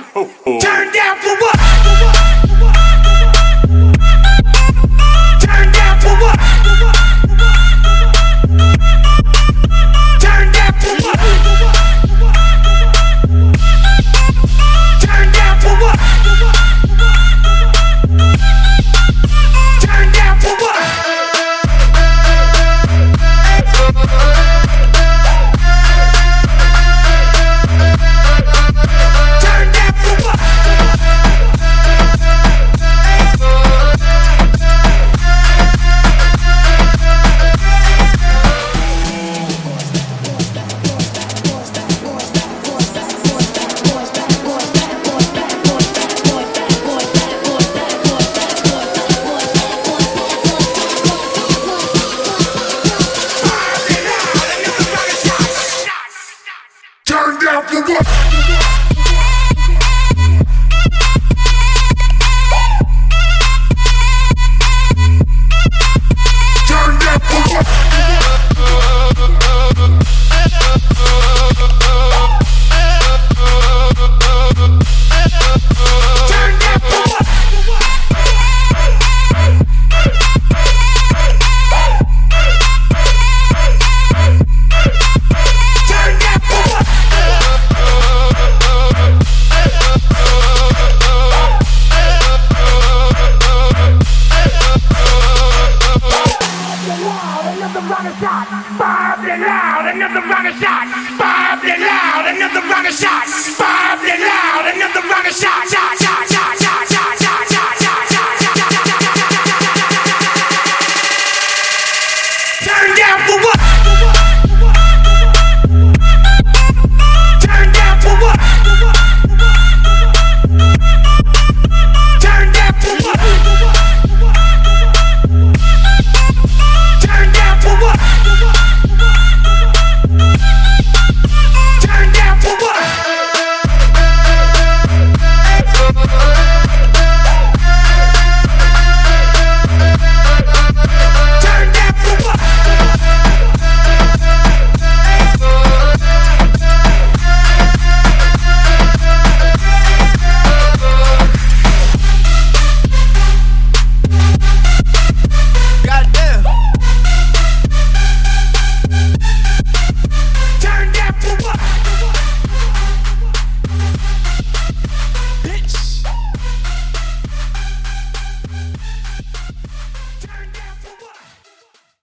Turn down for what? Turn down for what? Turn down for what? Turn down for what? Turn down for what? Turn down for what? Bob it loud, another rocket shot. Bob it loud, another rocket shot. Bob it loud, another